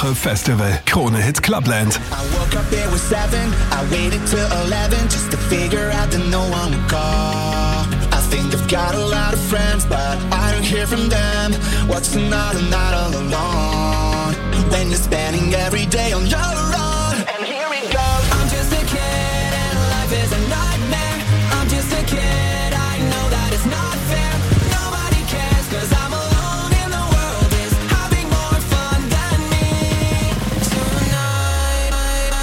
Woche Festival. Krone Hits Clubland. I woke up, it was 7. I waited till 11 just to figure out that no one would call. I think I've got a lot of friends, but I don't hear from them. What's another night all alone? When you're spending every day on your own. And here we go. I'm just a kid and life is a nightmare. I'm just a kid, I know that it's not fair. Nobody cares 'cause I'm alone and the world is having more fun than me tonight.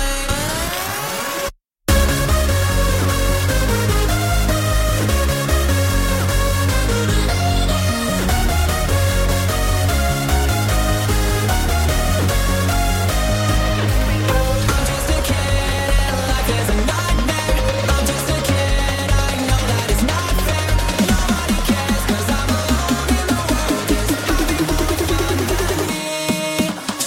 I'm just a kid and life is a nightmare. I'm just a kid, I know that it's not fair. Nobody cares 'cause I'm alone and the world is having more fun than me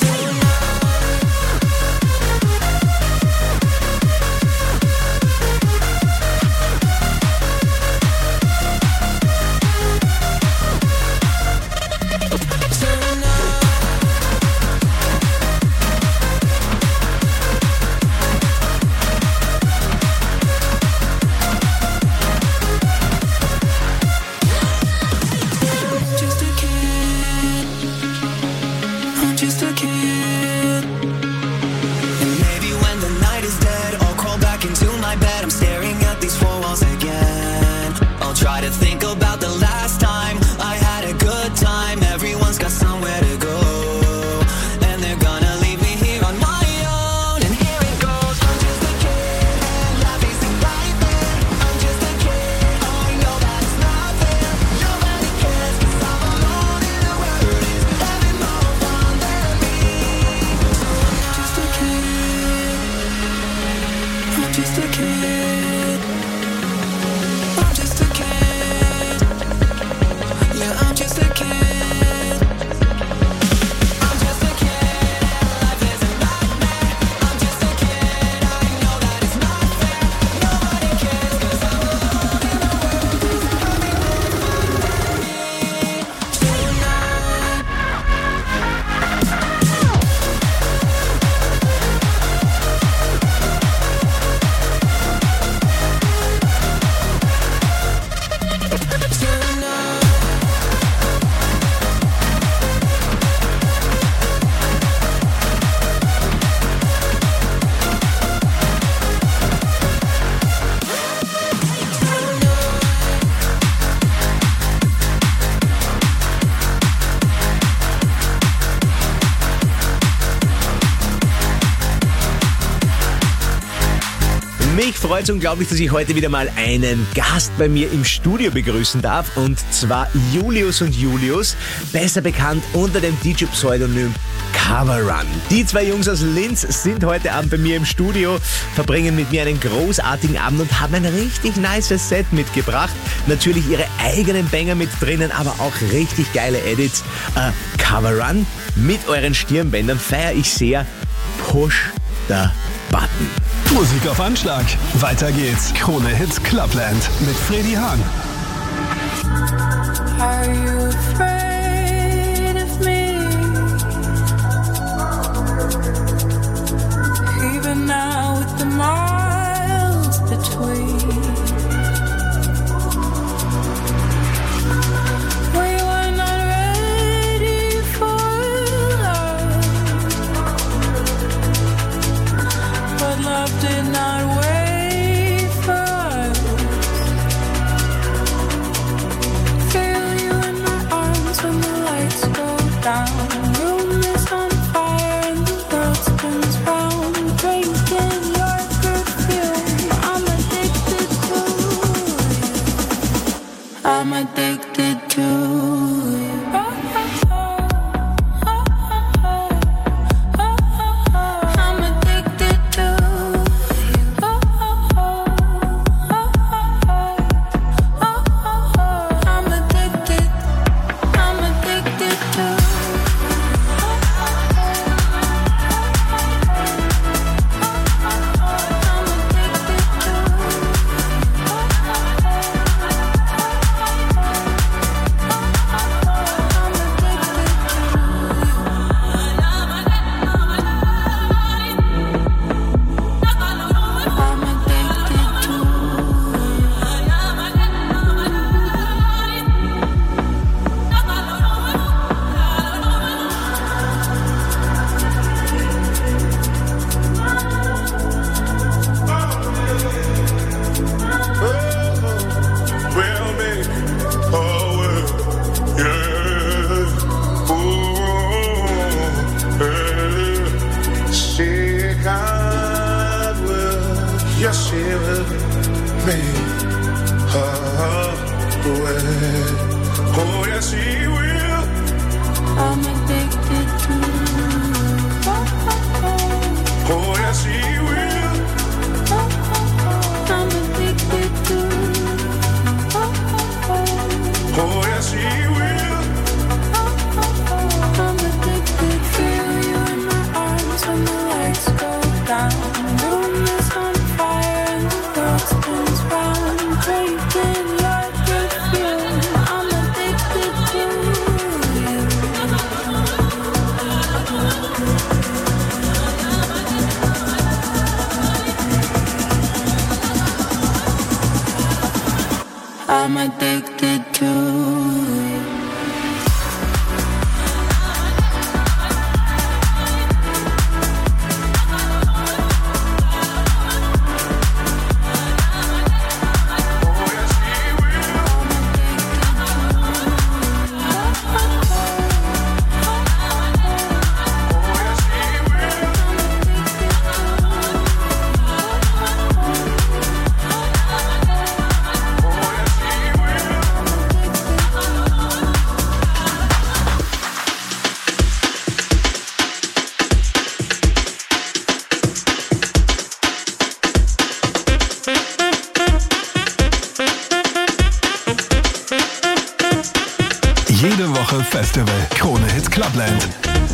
just a kid. I'm just a kid. And maybe when the night is dead, I'll crawl back into my bed. I'm staring at these four walls again. I'll try to think about the last time I had a good time. Everyone's got somewhere to go, and they're gonna leave me here on my own. And here it goes. I'm just a kid, and life isn't right there. I'm just a kid, I know that it's not fair. Nobody cares 'cause I'm alone and the world is having more fun than me. I'm just a kid. I'm just a kid. I'm just a kid. Yeah, I'm just a kid. I'm just a kid and life is a nightmare. I'm just a kid, I know that it's not fair. Nobody cares 'cause I'm alone and the world is having more fun than me tonight. Mich freut es unglaublich, dass ich heute wieder mal einen Gast bei mir im Studio begrüßen darf. Und zwar Julius und Julius, besser bekannt unter dem DJ-Pseudonym Coverrun. Die zwei Jungs aus Linz sind heute Abend bei mir im Studio, verbringen mit mir einen großartigen Abend und haben ein richtig nices Set mitgebracht. Natürlich ihre eigenen Banger mit drinnen, aber auch richtig geile Edits. Coverrun mit euren Stirnbändern feiere ich sehr. Push the Button. Musik auf Anschlag. Weiter geht's. Krone Hits Clubland mit Freddy Hahn. Are you afraid of me? Even now with the miles between, we were not ready for love, but love did not wait for us. Feel you in my arms. I'm addicted to. Oh, yes, he will. I'm addicted to. Oh, yes, he will. I'm addicted. Feel you in my arms when the lights go down. Room is on fire and the world spins round. Breaking your perfume. I'm addicted to you. I'm addicted to you. Jede Woche Festival. Krone Hits Clubland.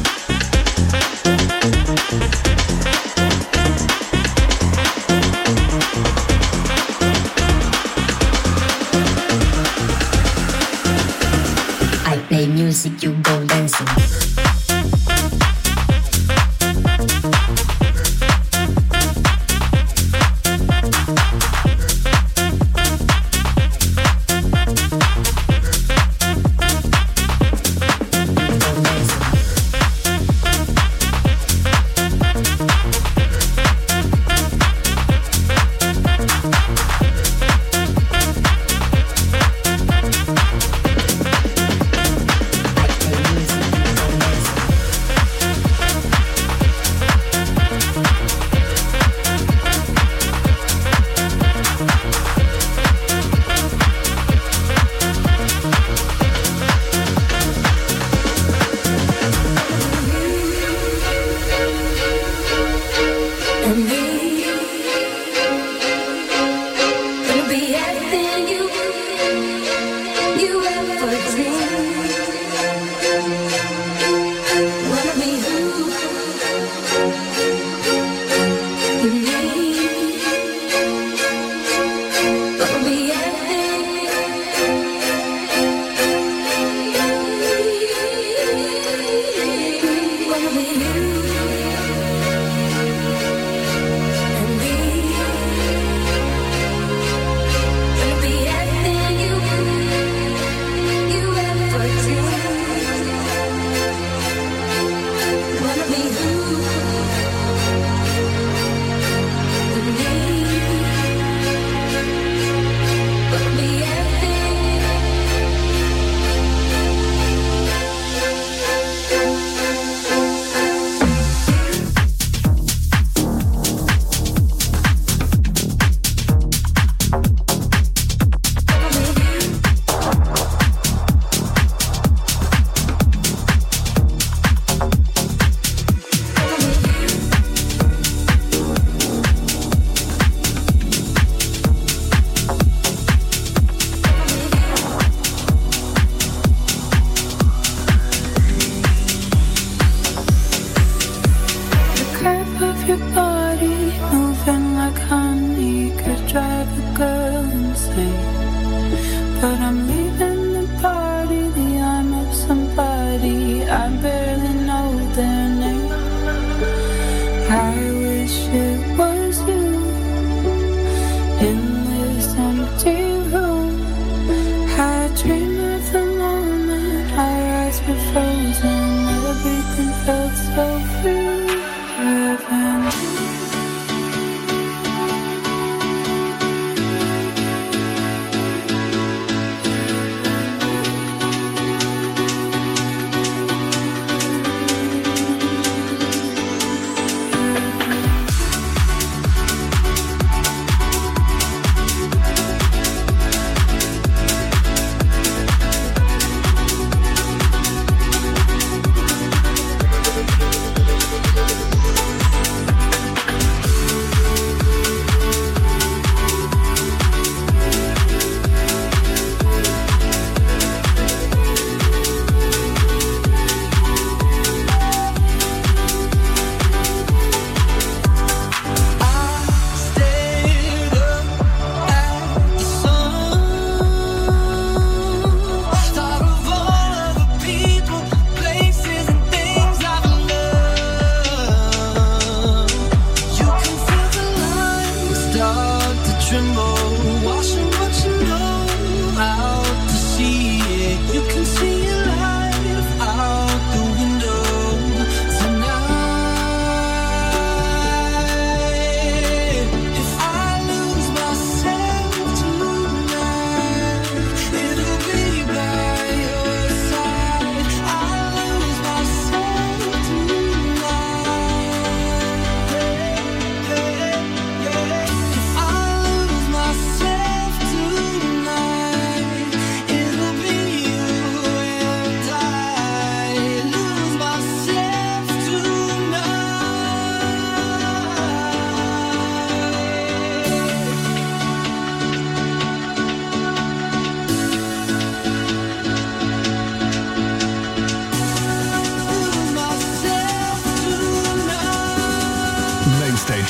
I play music, you go dancing.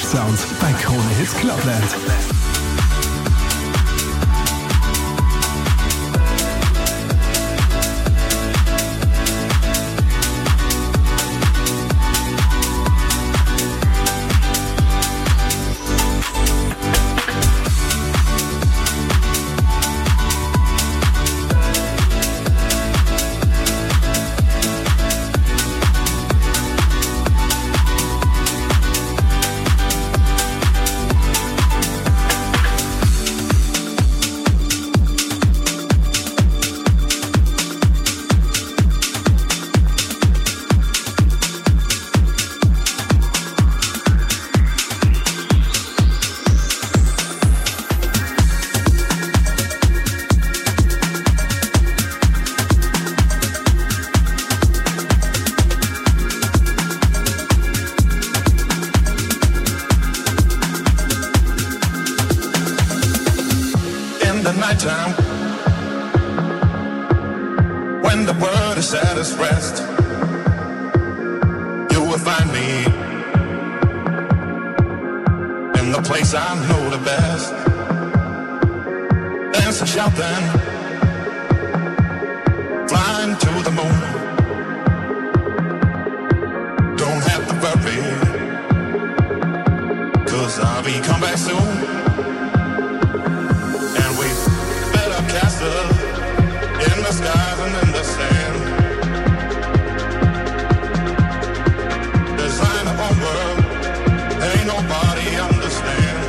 Sound bei Krone Hits Clubland. Nighttime, when the world is at its rest, you will find me in the place I know the best. Dancing, shouting, flying to the moon. Don't have to worry, 'cause I'll be come back soon. Castle in the skies and in the sand. Design a home world, ain't nobody understand.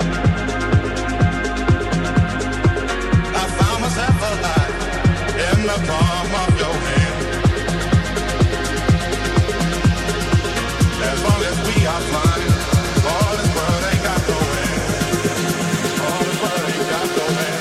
I found myself alive in the palm of your hand. As long as we are flying, all this world ain't got no end. All this world ain't got no end.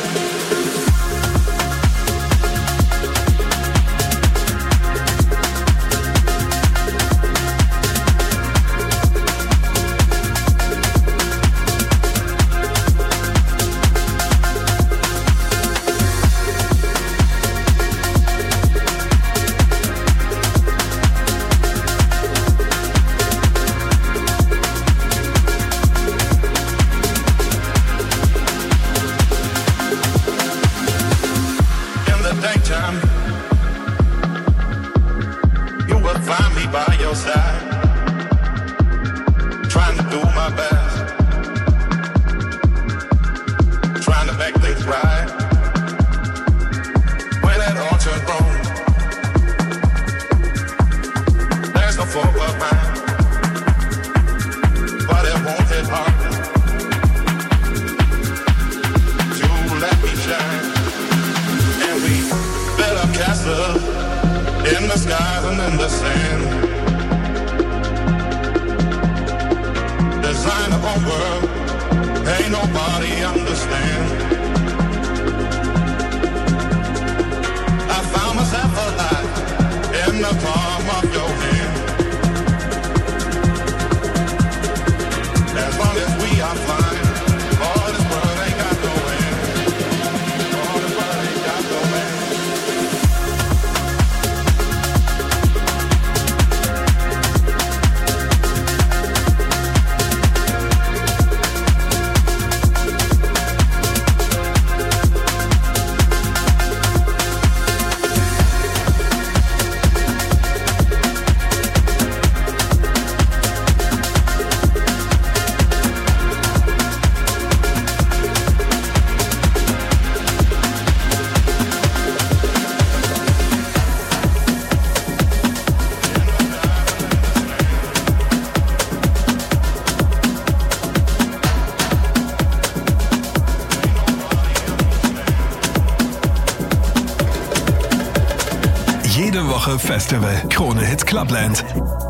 In the skies and in the sand. Design a whole world, ain't nobody understand. I found myself alive in the palm of your hand. As long as we are flying, all this world ain't got no end. All this world ain't got no end. Jede Woche Festival. Krone Hits Clubland.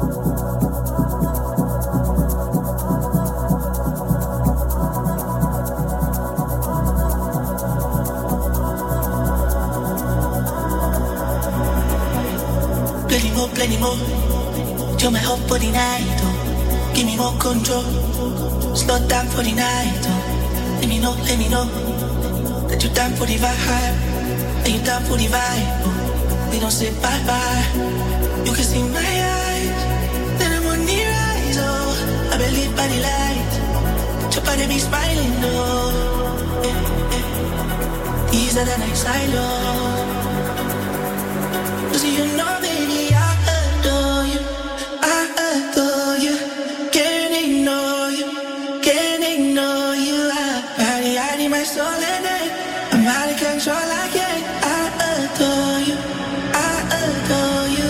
Plenty more. You're my hope for the night. Oh. Give me more control. Slow down for the night. Oh. Let me know that you're down for the vibe. And you're down for the vibe. Oh. We don't say bye-bye. You can see my eyes. Then I'm on the rise. Oh, I believe by the light. be smiling, no. These are the nights I love. 'Cause you know, baby, I adore you. I adore you. Can't ignore you. Can't ignore you. I need my soul in it. I'm out of control, I can't. I adore you. I adore you.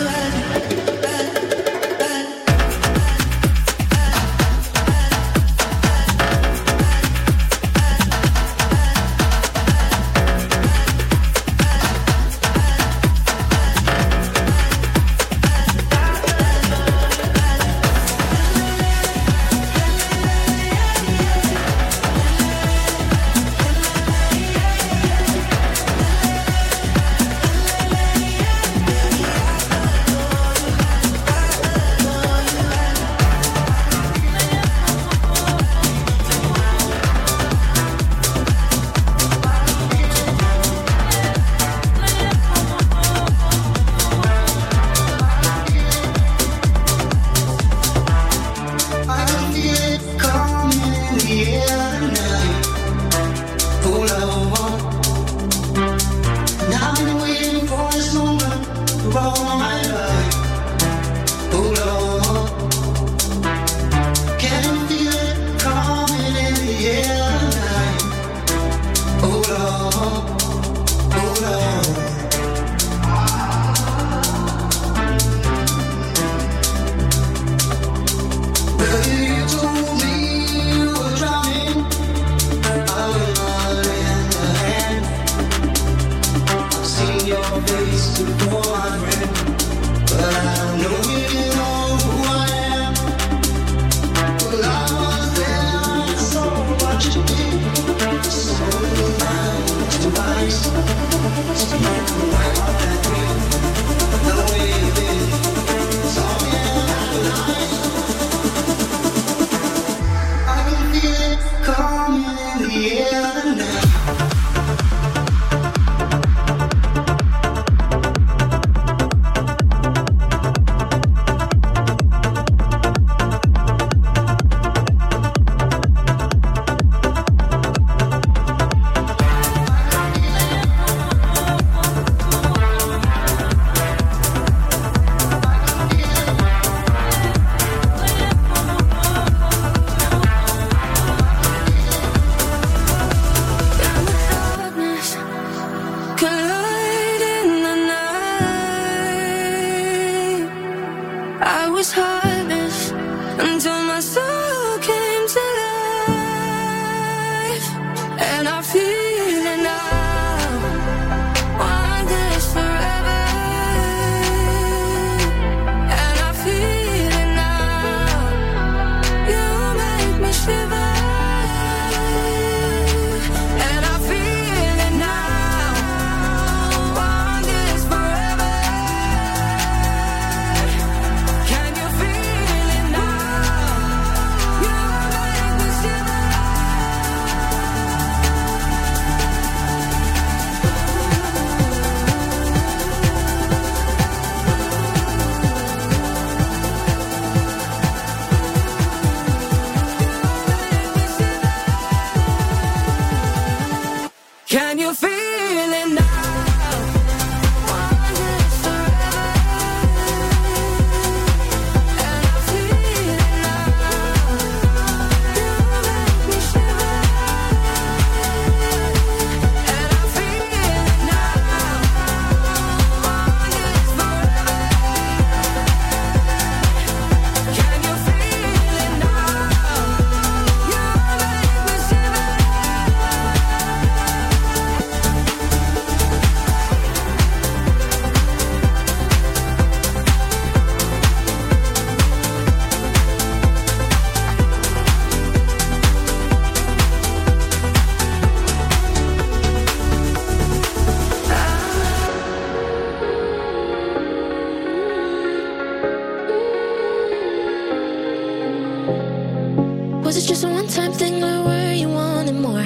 Was it just a one-time thing or were you wanting more?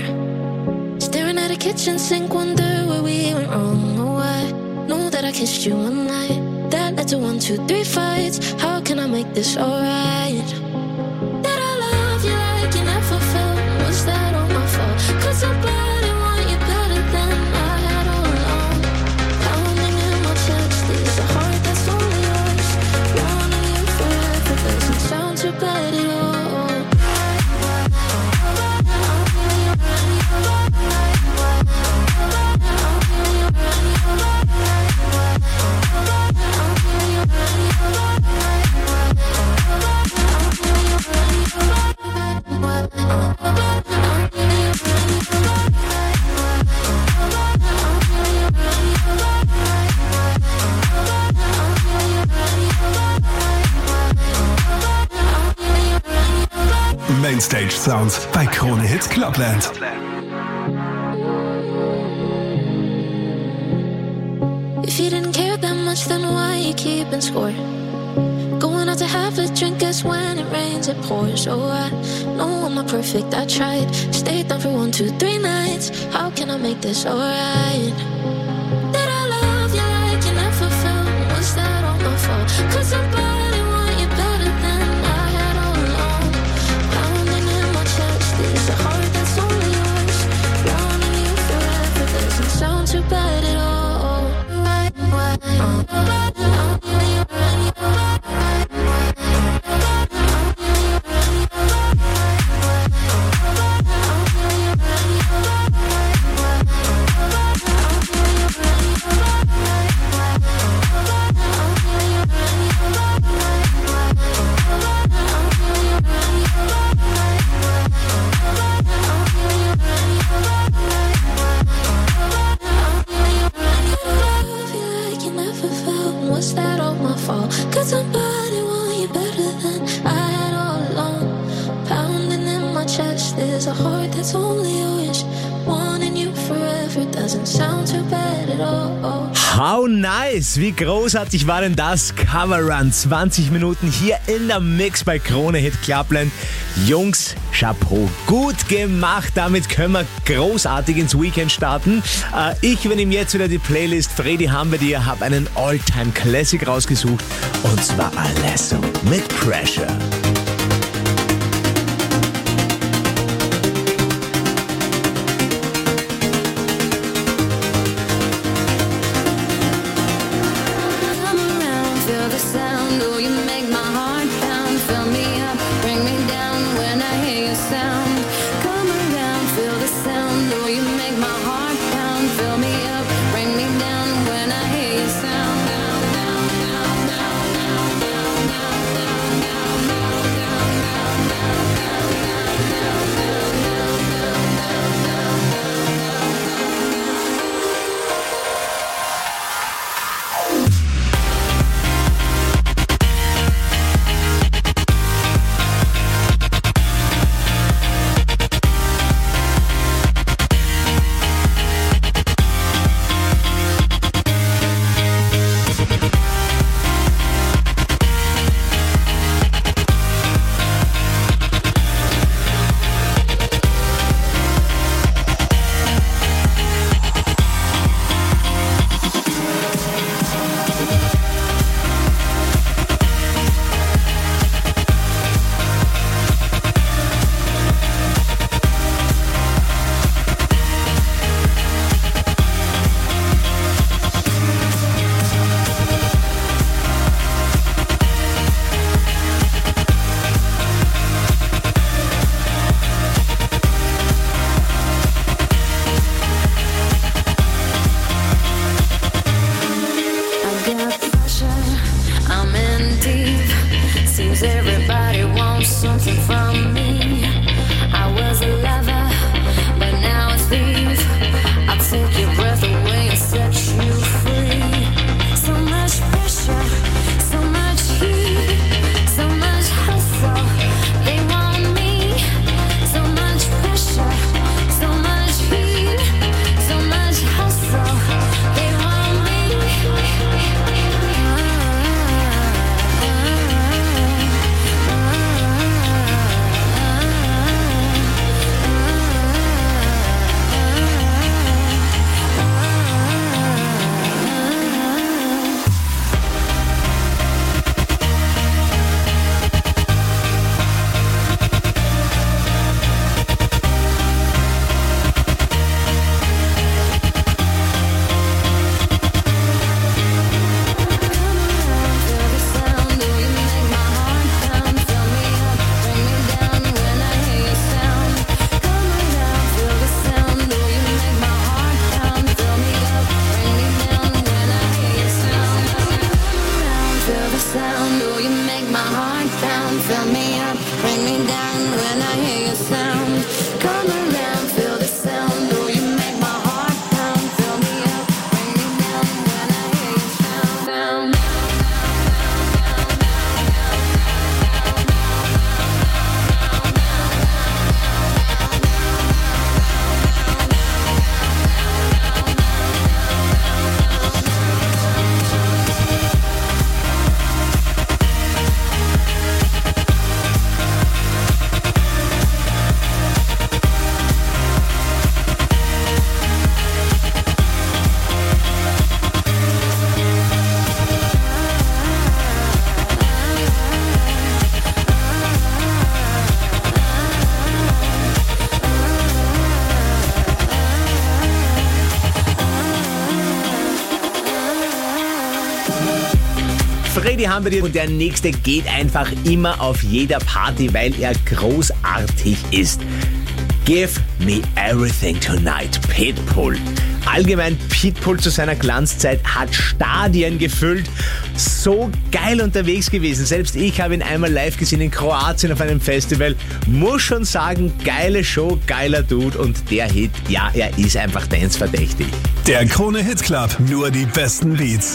Staring at a kitchen sink, wonder where we went wrong or why. Know that I kissed you one night, that led to 1, 2, 3 fights. How can I make this alright? Did I love you like you never felt? Was that 'Cause somebody want you better than I had all along. Pounding in my chest is a heart that's only yours. Wanting you forever doesn't sound too bad at all. Mainstage Sounds bei Krone Hits Clubland. If you didn't care that much, then why you keeping score? Going out to have a drink, guess when it rains, it pours. Oh, I know I'm not perfect, I tried. Stayed down for 1, 2, 3 nights. How can I make this alright? Did I love you like you never felt? Was that all my fault? 'Cause somebody want you better than I had all along. Pounding in my chest is a heart that's only yours. Wanting you forever doesn't sound too bad at all. Was that all my fault? 'Cause somebody want you better than I had all along. Pounding in my chest is a heart that's only yours. Wanting you forever doesn't sound too bad at all. How nice! Wie großartig war denn das? Cover Run, 20 Minuten hier in der Mix bei Krone Hit Clubland. Jungs, Chapeau, gut gemacht. Damit können wir großartig ins Weekend starten. Ich übernehme jetzt wieder die Playlist. Freddy haben wir dir, hab einen All-Time-Classic rausgesucht. Und zwar Alesso mit Pressure. my heart pound. Fill me up, bring me down when I hear your sound. Come around, feel the sound. Oh, you make my heart pound. Fill me up, bring me down when I hear your sound. Freddy haben wir dir und der nächste geht einfach immer auf jeder Party, weil er großartig ist. Give me everything tonight, Pitbull. Allgemein Pitbull zu seiner Glanzzeit hat Stadien gefüllt. So geil unterwegs gewesen. Selbst ich habe ihn einmal live gesehen in Kroatien auf einem Festival. Muss schon sagen, geile Show, geiler Dude und der Hit, ja, er ist einfach dance-verdächtig. Der Krone Hit Club, nur die besten Beats.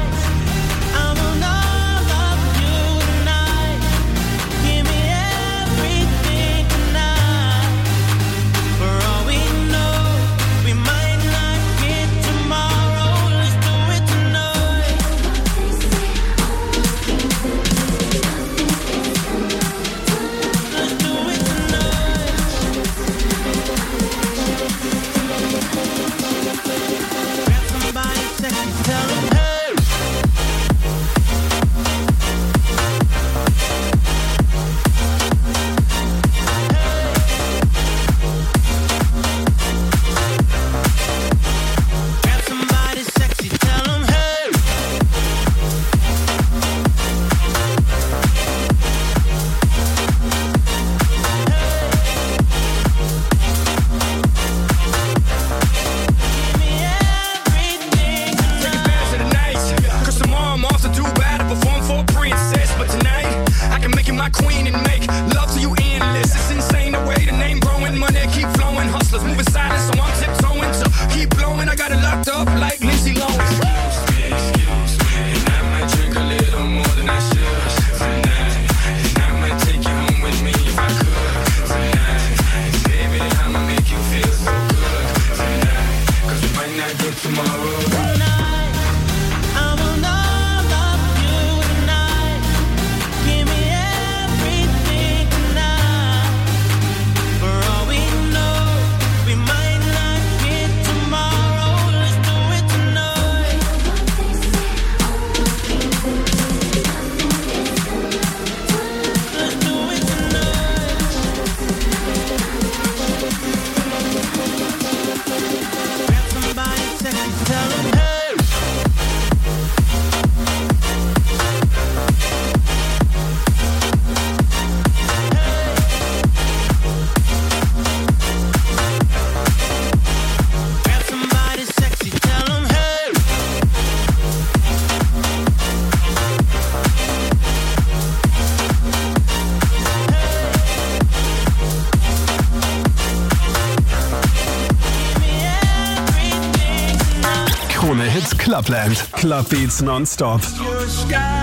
Krone Hits Clubland. Club Beats non-stop. You're a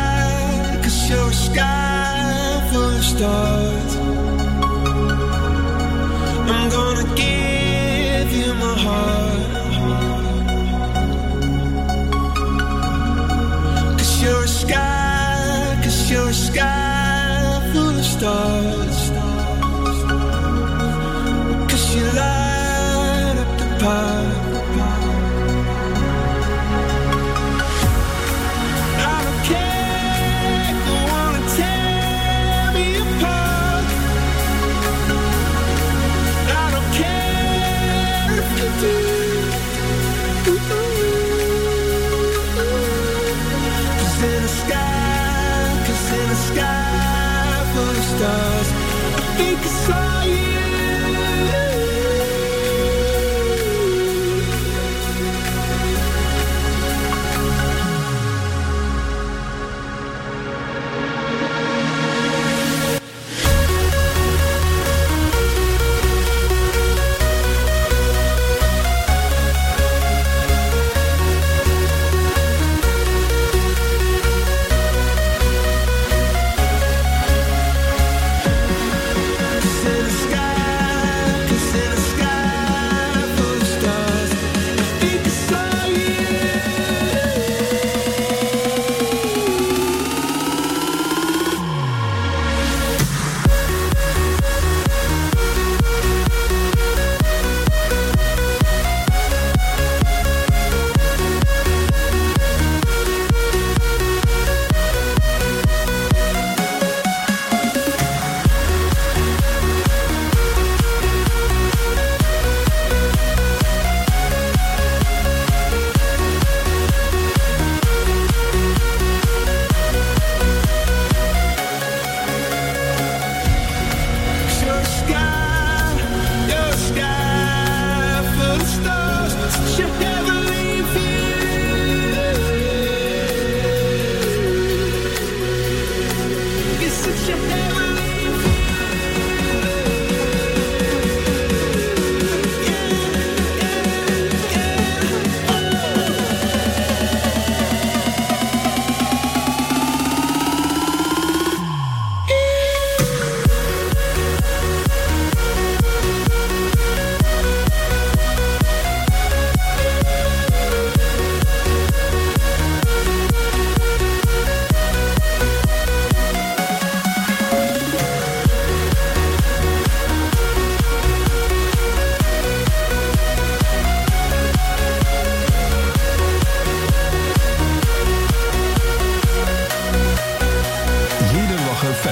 sky, 'cause you're a sky full of stars. I'm gonna give you my heart. 'Cause you're a sky full of stars. 'Cause you light up the path. Stars, I think I saw you.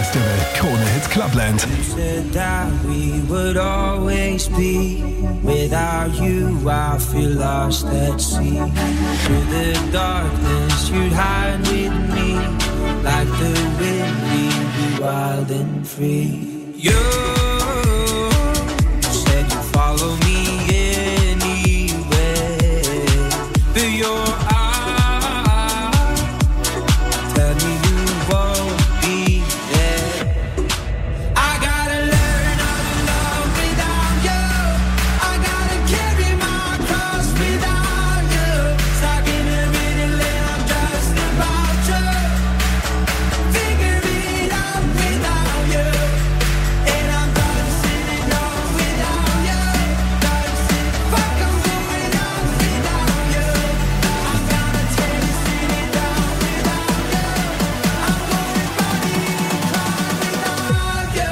Festival Krone Hits Clubland. Said that we would always be. Without you, I feel lost at sea. Through the darkness, you'd hide with me. Like the wind, we'd be wild and free. You said you'd follow me anywhere. But your eyes tell me you won't be there. I gotta learn how to love without you. I gotta carry my cross without you. Stuck in a middle and I'm just about to figure it out without you. And I'm done sitting on without you. Done sitting, fuck, I'm going on without you. I'm gonna take it sitting down without you. I'm going body without you.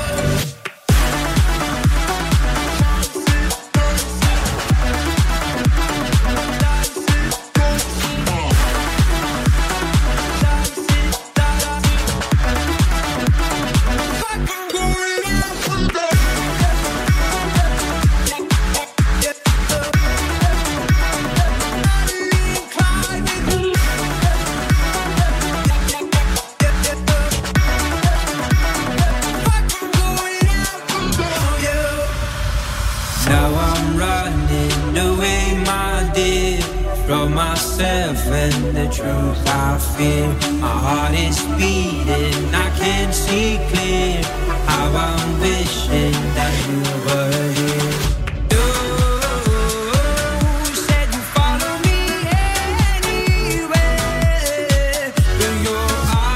Now I'm running away, my dear, from myself and the truth I fear. My heart is beating, I can't see clear. How I'm wishing that you were here. You said you'd follow me anywhere. But your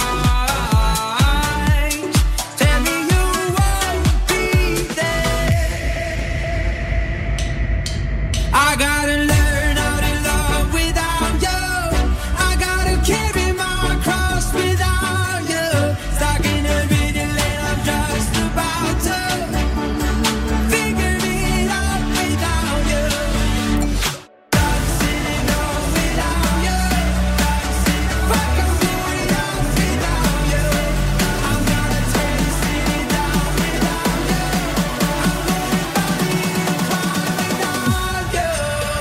eyes tell me you won't be there. I gotta learn how to love without you. I gotta carry my cross without you. Stuck in a middle and I'm just about to figure it out without you. Done sitting on without you. Done sitting, fuck, I'm going on without you. I'm gonna take it sitting down without you. I'm going body without you.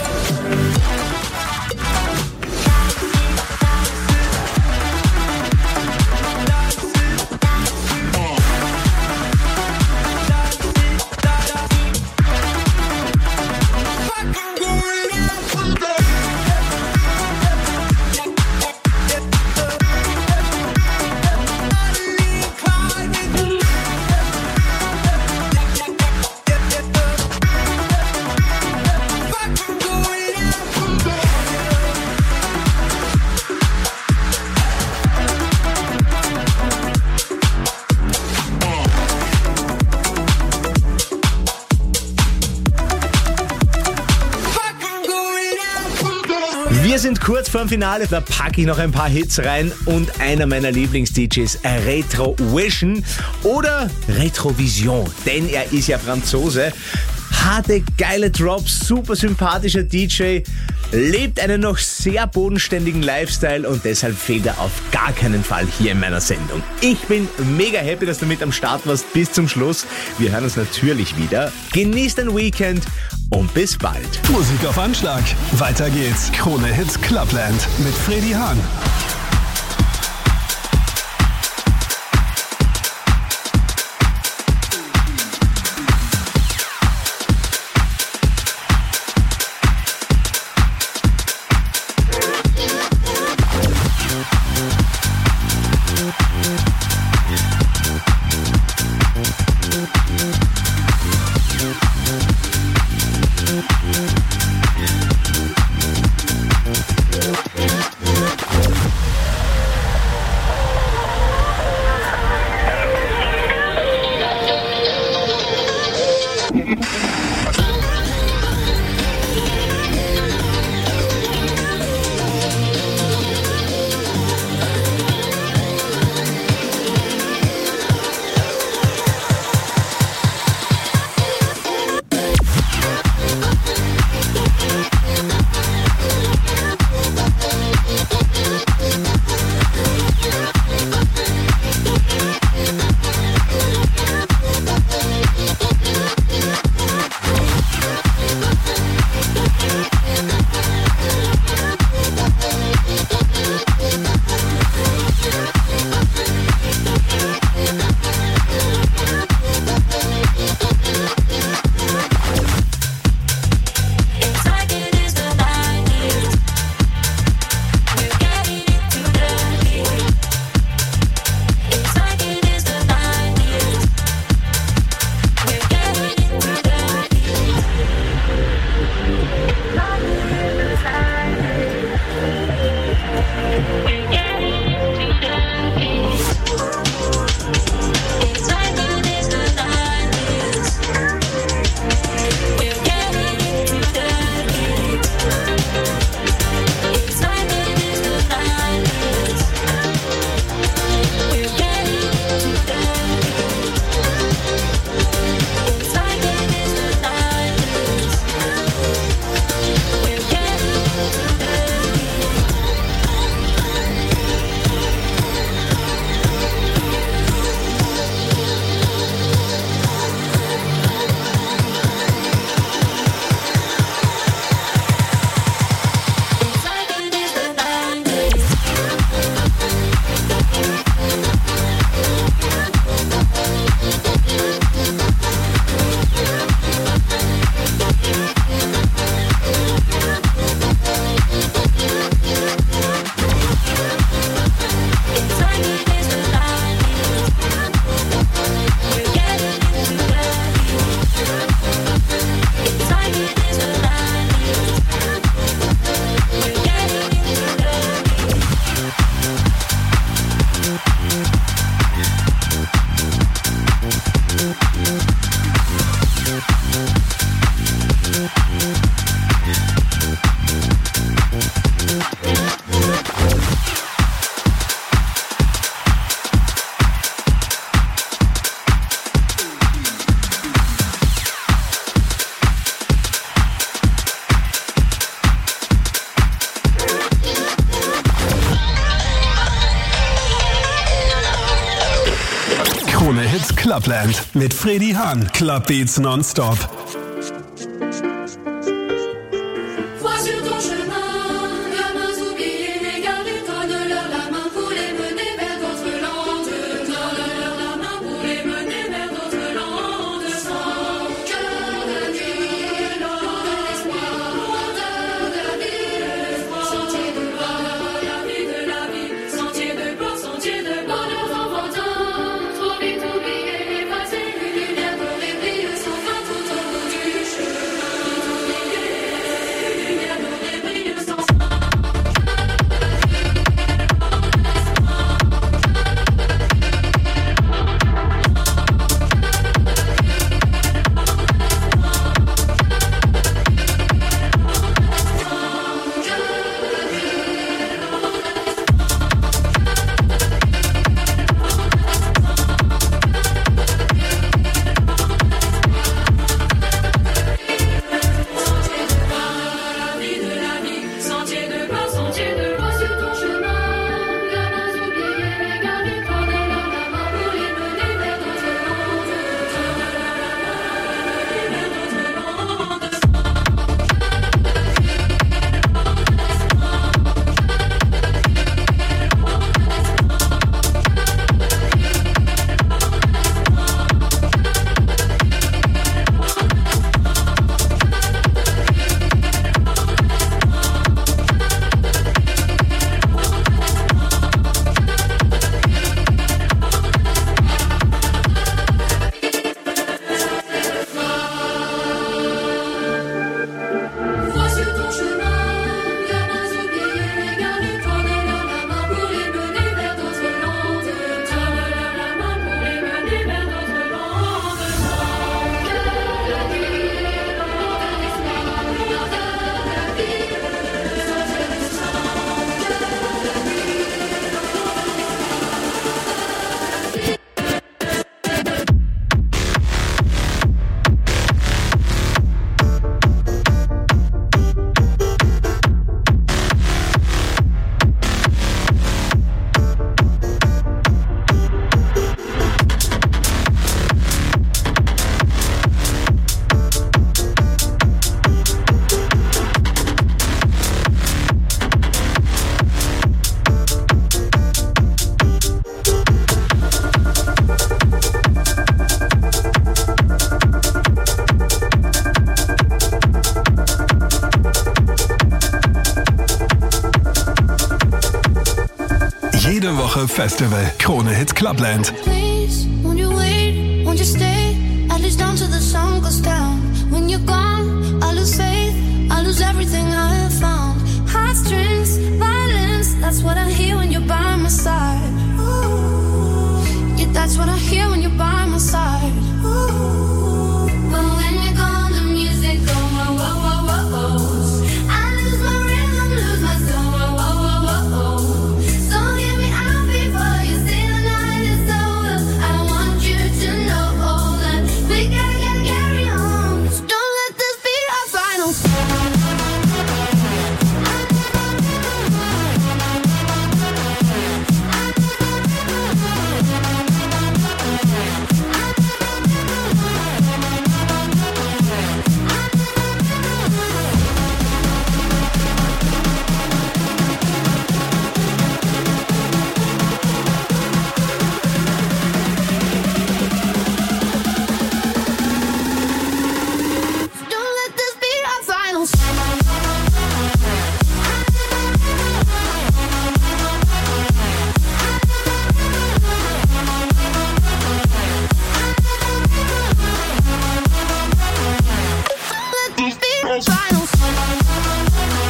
Wir sind kurz vorm Finale, da packe ich noch ein paar Hits rein und einer meiner Lieblings-DJs, Retro Vision oder Retrovision, denn er ist ja Franzose. Harte, geile Drops, super sympathischer DJ, lebt einen noch sehr bodenständigen Lifestyle und deshalb fehlt er auf gar keinen Fall hier in meiner Sendung. Ich bin mega happy, dass du mit am Start warst bis zum Schluss. Wir hören uns natürlich wieder. Genießt dein Weekend und bis bald. Musik auf Anschlag. Weiter geht's. Krone Hits Clubland mit Freddy Hahn. Krone Hits Clubland mit Freddy Hahn. Clubbeats nonstop. Vois sur ton chemin, gamins oubliés, garde-toi de leur la main pour les mener vers d'autres landes. Donne-leur la main pour les mener vers d'autres landes. Sans cœur de vie, loin de l'espoir, lointain de la vie, sentier de gloire, la vie de la vie, sentier de gloire, sentier de bonheur enfantin. Trop vite oublié, effacé, une lumière dorée brille sans fin tout au bout du chemin. Une lumière dorée brille sans fin. La vie de la vie, sentier de gloire, sentier de gloire sur ton chemin. Gamins oubliés, garde-toi de leur la main pour les mener vers d'autres landes. Vois sur ton chemin, gamins oubliés, garde-toi de leur la main pour les mener vers d'autres landes. Donne-leur la main pour les mener vers d'autres landes. Sans cœur de vie, loin de l'espoir, lointain de la vie, sentier de sang, cœur de Jede Woche Festival. Krone Hits Clubland. Please, won't you wait? Won't you stay? At least down till the sun goes down. When you're gone, I lose faith. I lose everything I have found. Heartstrings, violence. That's what I hear when you're by my side. Yeah, that's what I hear when you're by my side. But when you're gone, the music goes whoa, whoa, whoa, whoa. I lose my rhythm, lose my soul. Whoa, whoa, whoa, whoa. So get me out before you say the night is over. I want you to know that we gotta carry on. So don't let this be our final song. Don't let this be our final Let this be our final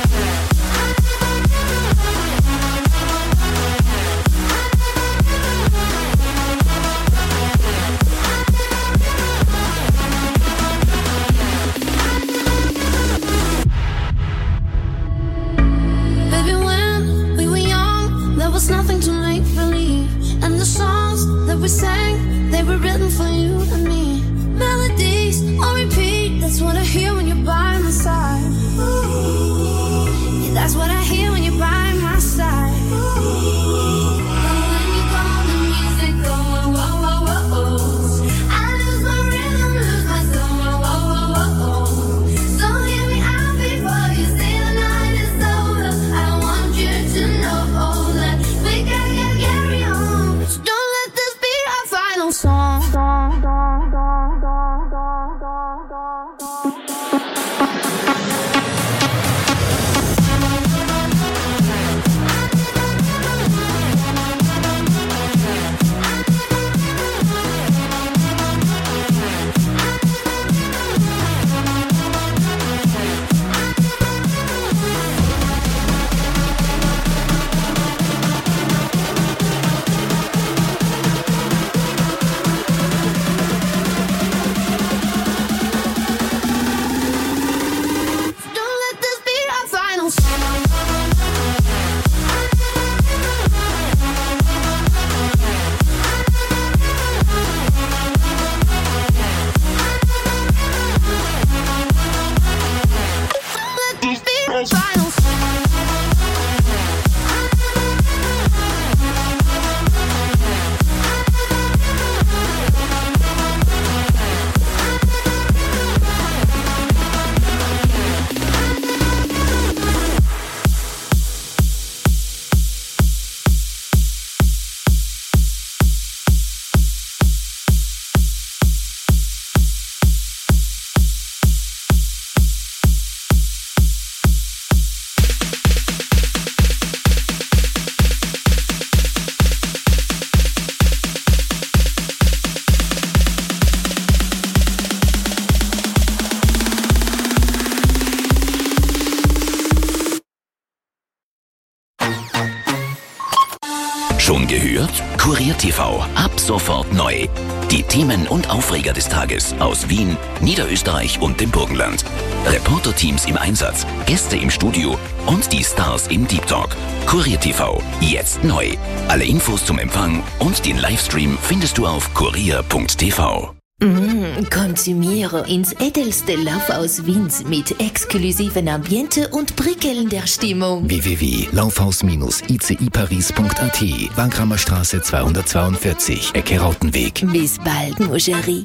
Baby, when we were young, there was nothing to make believe. And the songs that we sang, they were written for you and me. Melodies on repeat, that's what I hear when you're by my side. Yeah, that's what I hear when you're by my side. And when you're gone, the music goes whoa, whoa, whoa, whoa. song. Schon gehört? Kurier TV, ab sofort neu. Die Themen und Aufreger des Tages aus Wien, Niederösterreich und dem Burgenland. Reporter-Teams im Einsatz, Gäste im Studio und die Stars im Deep Talk. Kurier TV, jetzt neu. Alle Infos zum Empfang und den Livestream findest du auf kurier.tv. Konsumiere ins edelste Laufhaus Wiens mit exklusiven Ambiente und prickelnder Stimmung. www.laufhaus-iciparis.at, Wagramer Straße 242, Ecke Rautenweg. Bis bald, mon chéri.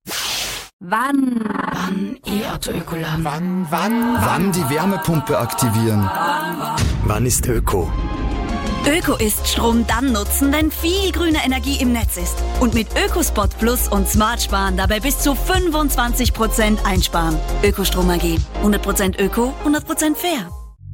Wann ehrt Ökoland? Wann die Wärmepumpe aktivieren? Wann ist Öko? Öko ist Strom dann nutzen, wenn viel grüne Energie im Netz ist. Und mit Ökospot Plus und Smart Sparen dabei bis zu 25% einsparen. Ökostrom AG. 100% Öko, 100% fair.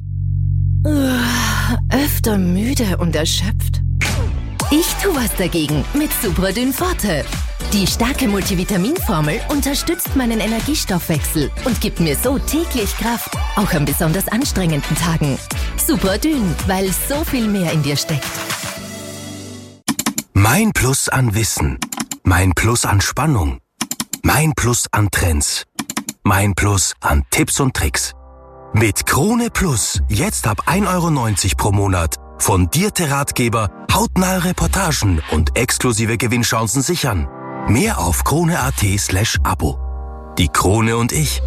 Öfter müde und erschöpft? Ich tu was dagegen mit Supradyn Forte. Die starke Multivitaminformel unterstützt meinen Energiestoffwechsel und gibt mir so täglich Kraft, auch an besonders anstrengenden Tagen. Supradyn, weil so viel mehr in dir steckt. Mein Plus an Wissen. Mein Plus an Spannung. Mein Plus an Trends. Mein Plus an Tipps und Tricks. Mit Krone Plus jetzt ab 1,90 € pro Monat. Fundierte Ratgeber, hautnahe Reportagen und exklusive Gewinnchancen sichern. Mehr auf krone.at/Abo. Die Krone und ich.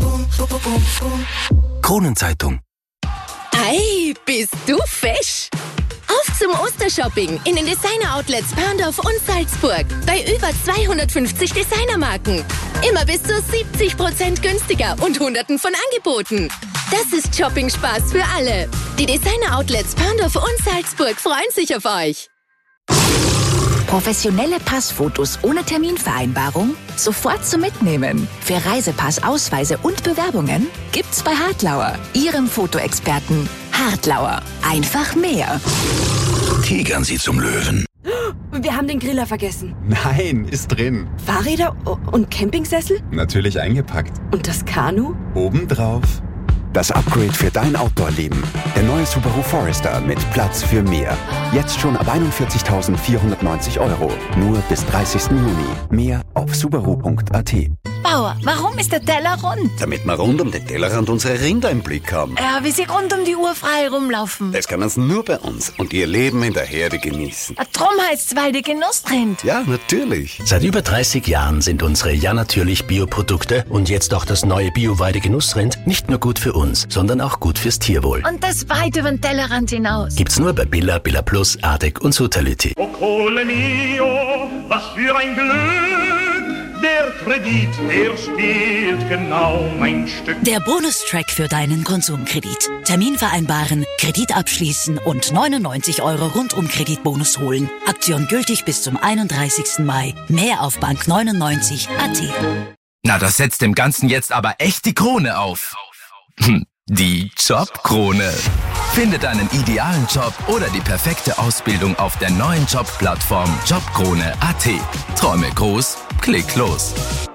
Kronenzeitung. Ei, bist du fesch? Auf zum Ostershopping in den Designer-Outlets Perndorf und Salzburg. Bei über 250 Designermarken. Immer bis zu 70% günstiger und Hunderten von Angeboten. Das ist Shopping-Spaß für alle. Die Designer-Outlets Perndorf und Salzburg freuen sich auf euch. Professionelle Passfotos ohne Terminvereinbarung sofort zum Mitnehmen. Für Reisepass, Ausweise und Bewerbungen gibt's bei Hartlauer, Ihrem Fotoexperten. Hartlauer, einfach mehr. Tigern Sie zum Löwen. Wir haben den Griller vergessen. Nein, ist drin. Fahrräder und Campingsessel? Natürlich eingepackt. Und das Kanu? Obendrauf. Das Upgrade für dein Outdoor-Leben. Der neue Subaru Forester mit Platz für mehr. Jetzt schon ab 41.490 €. Nur bis 30. Juni. Mehr auf subaru.at. Bauer, warum ist der Teller rund? Damit wir rund um den Tellerrand unsere Rinder im Blick haben. Ja, wie sie rund um die Uhr frei rumlaufen. Das können sie nur bei uns und ihr Leben in der Herde genießen. Drum heißt's Weide Genussrind. Ja, natürlich. Seit über 30 Jahren sind unsere Ja natürlich Bioprodukte und jetzt auch das neue Bio-Weide Genussrind nicht nur gut für uns, sondern auch gut fürs Tierwohl. Und das weit über den Tellerrand hinaus. Gibt's nur bei Billa, Billa Plus, Ardec und Sutality. Oh Kohle mio, was für ein Glück, Der Kredit, der spielt genau mein Stück. Der Bonustrack für deinen Konsumkredit. Termin vereinbaren, Kredit abschließen und 99 € Rundum-Kreditbonus holen. Aktion gültig bis zum 31. Mai. Mehr auf bank99.at. Na, das setzt dem Ganzen jetzt aber echt die Krone auf. Die Jobkrone. Finde deinen idealen Job oder die perfekte Ausbildung auf der neuen Jobplattform Jobkrone.at. Träume groß, klick los.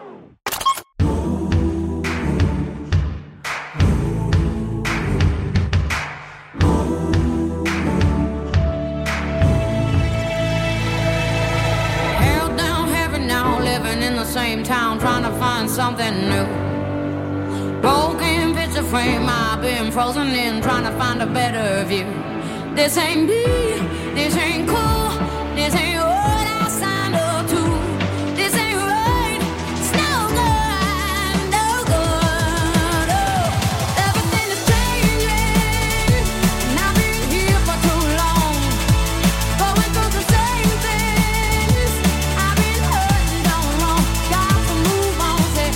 Held down heavy now, living in the same town, trying to find something new. Broken picture frame, I've been frozen in, trying to find a better view. This ain't me, this ain't cool, this ain't what I signed up to. This ain't right, it's no good, no good. Oh, everything is changing, and I've been here for too long, going through the same things. I've been hurting, don't know, got to move on, say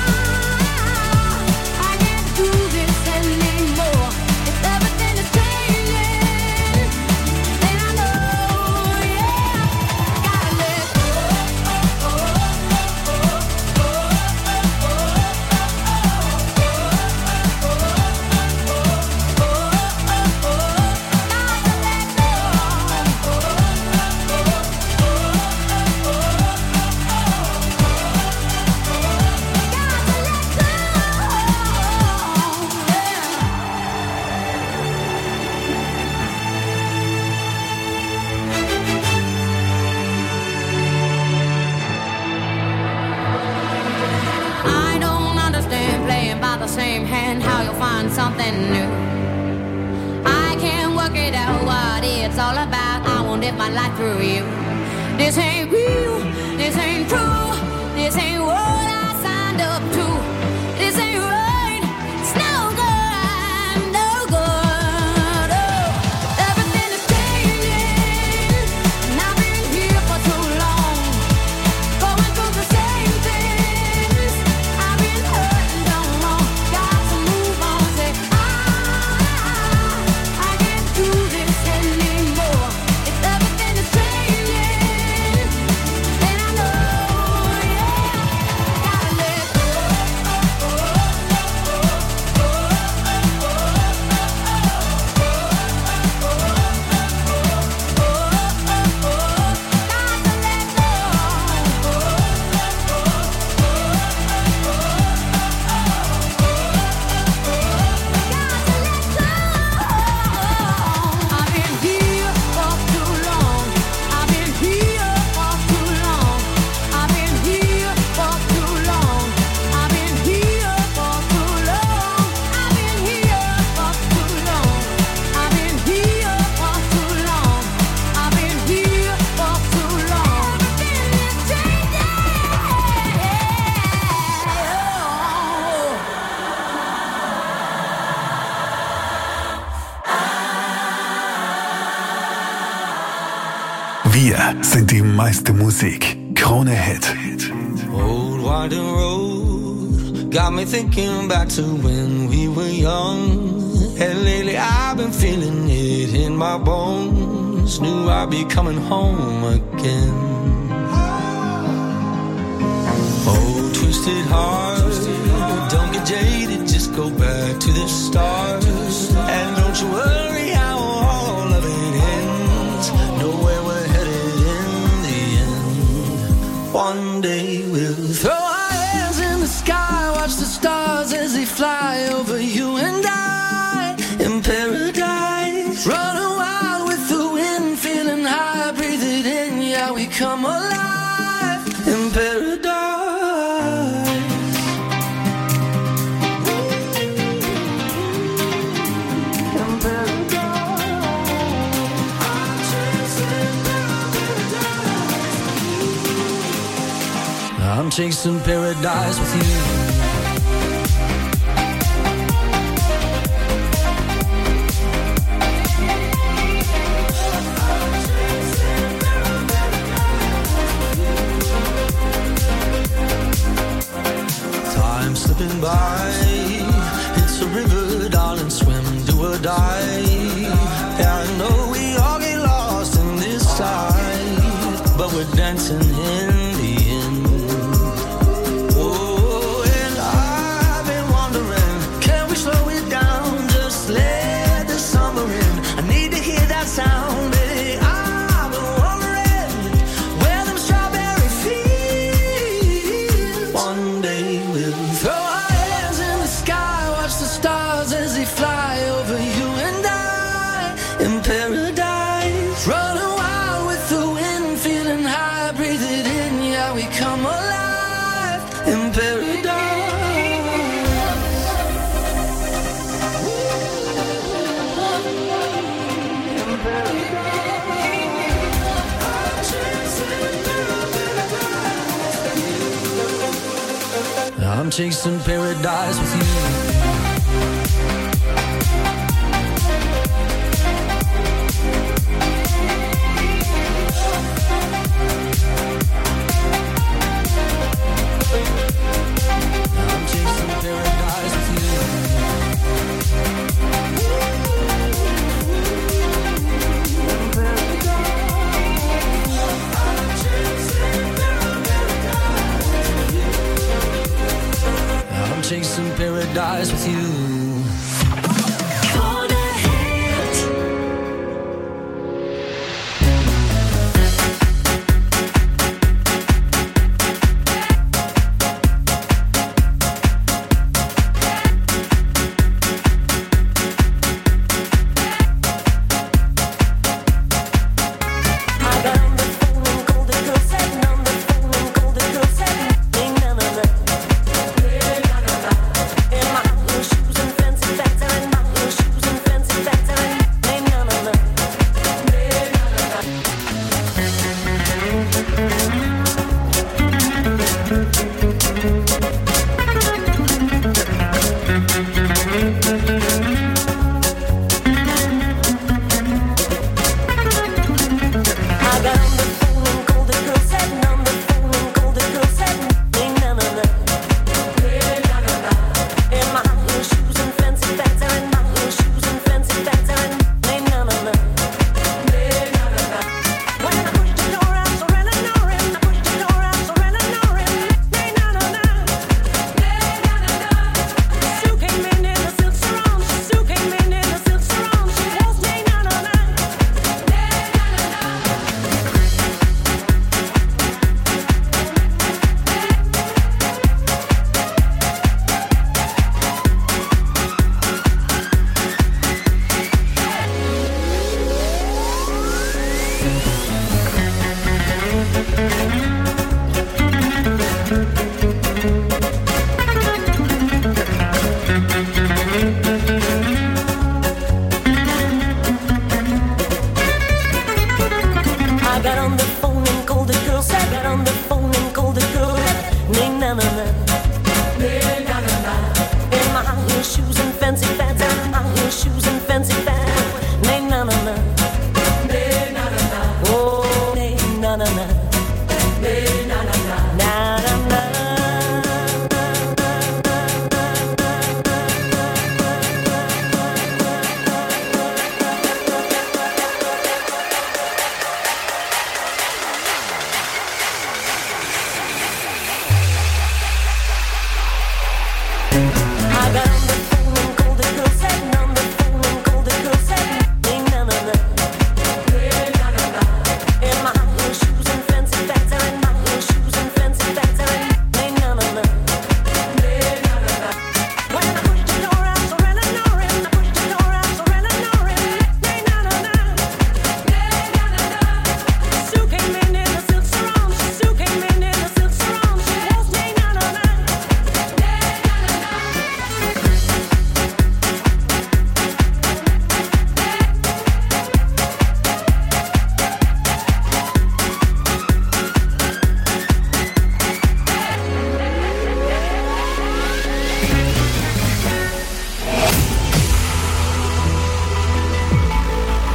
I can't do this anymore. If everything is changing, then I know, yeah, gotta let go. I don't understand playing by the same hand, how you'll find something new. I can't work it out what it's all about. I won't live my life through you. This ain't real, this ain't true, this ain't what I signed up to. This ain't right, it's no good, no good. Oh, everything is changing, and I've been here for too long, going through the same things. I've been hurting, don't know, got to move on, say I can't do this anymore. If everything is changing, then I know, yeah, gotta let go. I've been here for too long. I've been here for too long. I've been here for too long. I've been here for too long. I've been here for too long. I've been here for too long. I've been here for too long. Everything is changing. Wir sind die meiste Musik. Krone Hit. Old winding road got me thinking back to when we were young. And lately I've been feeling it in my bones. Knew I'd be coming home again. Oh, twisted heart, don't get jaded, just go back to the start. And don't you worry how all of it ends. Know where we're headed in the end. One day we'll throw our hands in the sky, watch the stars as they fly over you and I in paradise. Running wild with the wind, feeling high, breathe it in, yeah, we come alive in paradise. I'm chasing paradise with you. by. It's a river, darling, swim, do or die. Yeah, I know we all get lost in this tide, but we're dancing in the end. Oh, and I've been wondering, can we slow it down? Just let the summer in. I need to hear that sound, baby. I've been wondering where them strawberry fields. One day we'll throw our hands in the sky, watch the stars as they fly over you and I in paradise. Running wild with the wind, feeling high, breathe it in, yeah, we come alive in paradise. I'm chasing paradise with you. Chasing paradise with you.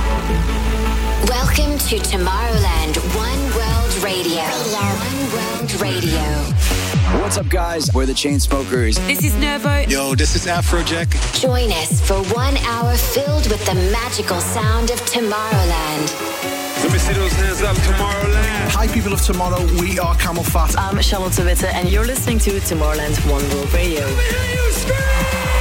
to Tomorrowland One World Radio. One World World Radio. What's up, guys? We're the Chainsmokers. This is Nervo. Yo, this is Afrojack. Join us for 1 hour filled with the magical sound of Tomorrowland. Let me see those hands up, Tomorrowland. Hi, people of tomorrow. We are Camel Fat. I'm Charlotte Witte, and you're listening to Tomorrowland One World Radio. Let me hear you scream!